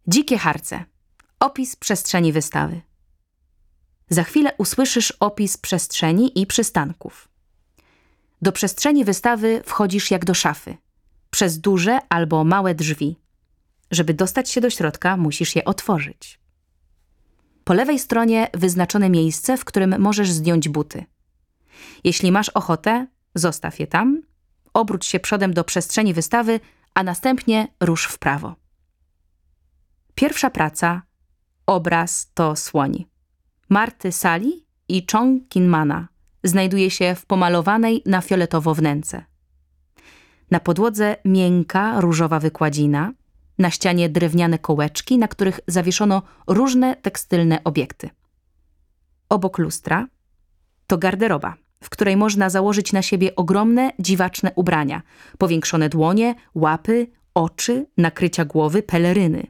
Dzikie harce. Opis przestrzeni wystawy. Za chwilę usłyszysz opis przestrzeni i przystanków. Do przestrzeni wystawy wchodzisz jak do szafy, przez duże albo małe drzwi. Żeby dostać się do środka, musisz je otworzyć. Po lewej stronie wyznaczone miejsce, w którym możesz zdjąć buty. Jeśli masz ochotę, zostaw je tam, obróć się przodem do przestrzeni wystawy, a następnie rusz w prawo. Pierwsza praca, obraz to słoń. Marty Sali i Chong Kinmana znajduje się w pomalowanej na fioletowo wnęce. Na podłodze miękka, różowa wykładzina, na ścianie drewniane kołeczki, na których zawieszono różne tekstylne obiekty. Obok lustra to garderoba, w której można założyć na siebie ogromne, dziwaczne ubrania, powiększone dłonie, łapy, oczy, nakrycia głowy, peleryny.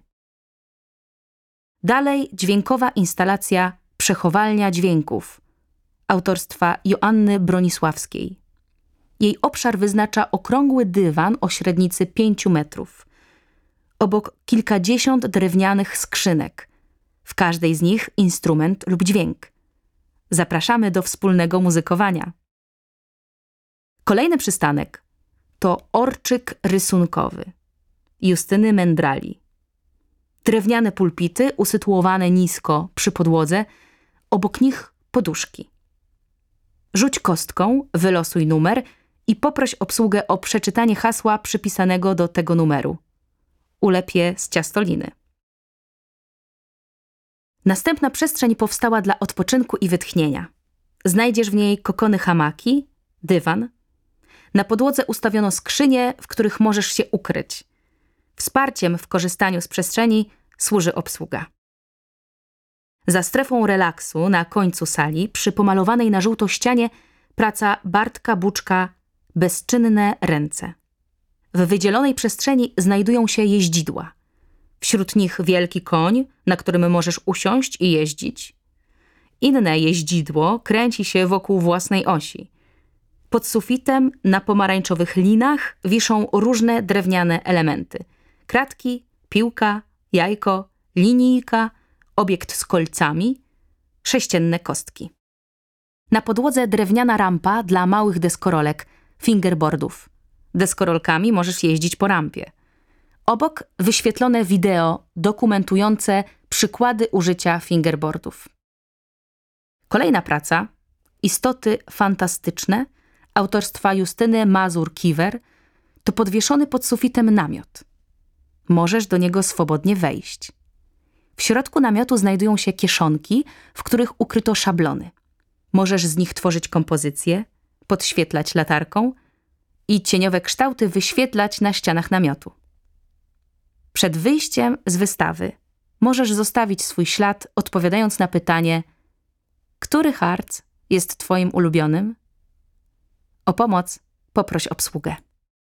Dalej dźwiękowa instalacja Przechowalnia dźwięków autorstwa Joanny Bronisławskiej. Jej obszar wyznacza okrągły dywan o średnicy 5 metrów. Obok kilkadziesiąt drewnianych skrzynek. W każdej z nich instrument lub dźwięk. Zapraszamy do wspólnego muzykowania. Kolejny przystanek to orczyk rysunkowy Justyny Mendrali. Drewniane pulpity usytuowane nisko przy podłodze, obok nich poduszki. Rzuć kostką, wylosuj numer i poproś obsługę o przeczytanie hasła przypisanego do tego numeru. Ulep je z ciastoliny. Następna przestrzeń powstała dla odpoczynku i wytchnienia. Znajdziesz w niej kokony hamaki, dywan. Na podłodze ustawiono skrzynie, w których możesz się ukryć. Wsparciem w korzystaniu z przestrzeni służy obsługa. Za strefą relaksu na końcu sali, przy pomalowanej na żółto ścianie, praca Bartka Buczka Bezczynne ręce. W wydzielonej przestrzeni znajdują się jeździdła. Wśród nich wielki koń, na którym możesz usiąść i jeździć. Inne jeździdło kręci się wokół własnej osi. Pod sufitem na pomarańczowych linach wiszą różne drewniane elementy. Kratki, piłka, jajko, linijka, obiekt z kolcami, sześcienne kostki. Na podłodze drewniana rampa dla małych deskorolek, fingerboardów. Deskorolkami możesz jeździć po rampie. Obok wyświetlone wideo dokumentujące przykłady użycia fingerboardów. Kolejna praca, Istoty fantastyczne, autorstwa Justyny Mazur-Kiwer, to podwieszony pod sufitem namiot. Możesz do niego swobodnie wejść. W środku namiotu znajdują się kieszonki, w których ukryto szablony. Możesz z nich tworzyć kompozycje, podświetlać latarką i cieniowe kształty wyświetlać na ścianach namiotu. Przed wyjściem z wystawy możesz zostawić swój ślad, odpowiadając na pytanie: który harc jest twoim ulubionym? O pomoc poproś obsługę.